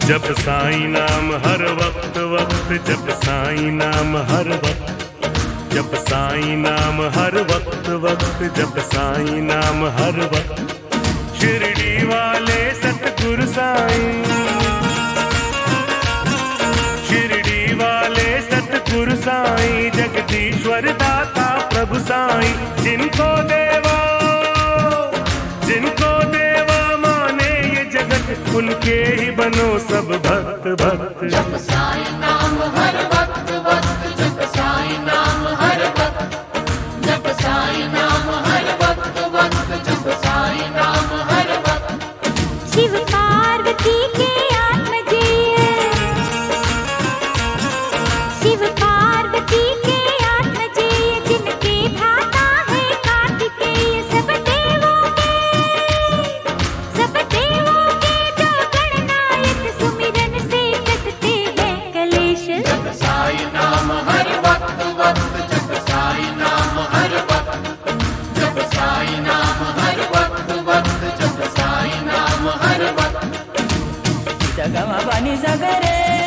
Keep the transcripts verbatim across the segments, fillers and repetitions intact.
जप साईं नाम हर वक्त वक्त, जप साईं नाम हर वक्त, जप साईं नाम हर वक्त वक्त, जप साईं नाम हर वक्त। शिरडी वाले सतगुरु साईं, शिरडी वाले सतगुरु साईं, जगदीश्वर दाता प्रभु साईं, जिनको देवा जिनको देवा माने ये जगत, उनके ही बनो सब भक्त भक्त। जप साईं नाम हर वक्त वक्त, जप साईं नाम हर वक्त, जप साईं नाम हर वक्त वक्त, जप साईं नाम हर वक्त। शिव पार्वती के आत्मजेय, शिव पार्वती के आत्मजेय, जिनके भ्राता है कार्तिकेय, सब देवों के सब देवों के जो गणनायक, सुमिरन से कटते हैं कलेश। जप साईं नाम हर वक्त वक्त, जप साईं नाम हर वक्त, जप साईं नाम हर वक्त वक्त, जप साईं नाम हर वक्त। जगमा बनी सगरे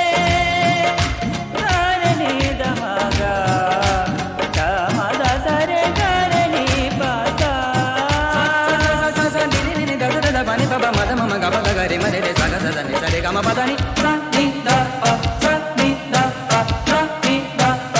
करनी दमागा, दमादा सरे करनी पासा, सा सा नी नी नी दा दा दा बनी बाबा मद मम गा गा गा रे मरे रे सा गा सा दा नी सा रे गा म पा दा नी सा नी दा पा सा नी दा पा सा नी दा पा।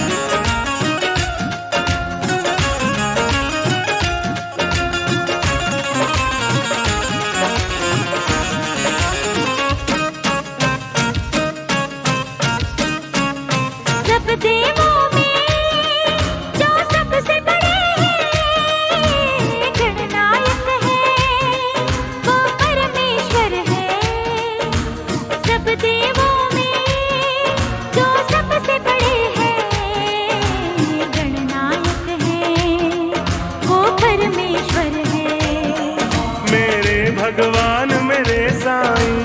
सब देवों में जो सबसे बड़े हैं, गणनायक है वो परमेश्वर है। सब देवों में जो सबसे बड़े हैं, गणनायक है वो परमेश्वर है। मेरे भगवान मेरे साईं,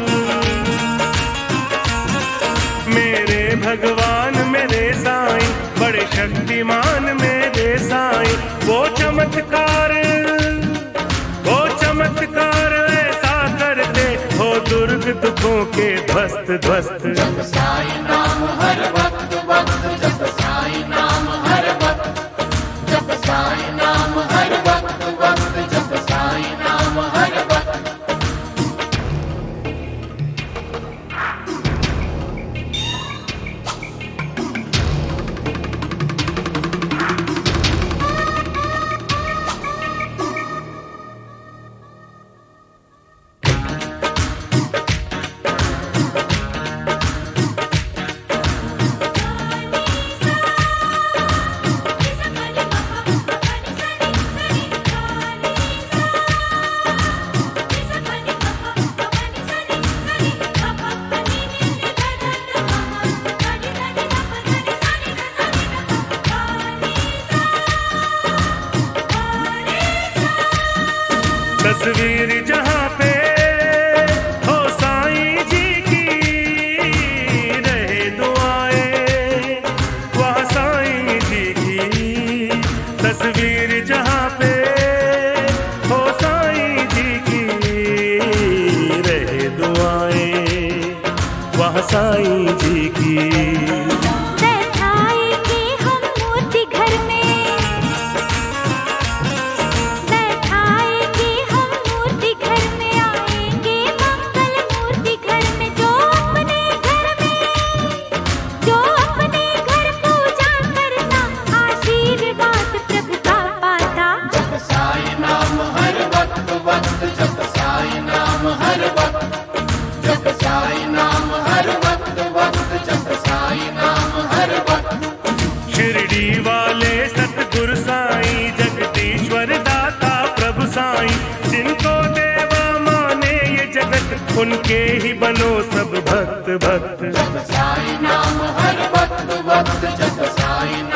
मेरे भगवान मेरे साईं, बड़े शक्तिमान मेरे साईं। वो चमत्कार वो चमत्कार ऐसा करते हो, दुर्ग दुखों के ध्वस्त ध्वस्त। जप साईं नाम हर वक्त वक्त, जप साईं नाम हर वक्त, जप साईं नाम हर वक्त वक्त, जप साईं नाम हर वक्त। तस्वीर जहाँ पे हो साईं जी की, रहे दुआएं वहाँ साईं जी की। तस्वीर जहाँ पे हो साईं जी की, रहे दुआएं वहाँ साईं जी की। बैठाएंगे हम मूर्ति घर में, बैठाएंगे हम मूर्ति घर में, आएंगे मंगल मूर्ति घर में। जो अपने घर में जो अपने घर पूजा करता, आशीर्वाद प्रभु का पाता। जप साईं नाम हर वक्त वक्त, जप साईं नाम हर वक्त, जप साईं नाम हर वक्त वक्त, जप साईं नाम हर वक्त। शिरडी वाले सतगुरु साईं, जगदीश्वर दाता प्रभु साईं, जिनको देवा माने ये जगत, उनके ही बनो सब भक्त भक्त। जप साईं नाम हर वक्त वक्त, जप साईं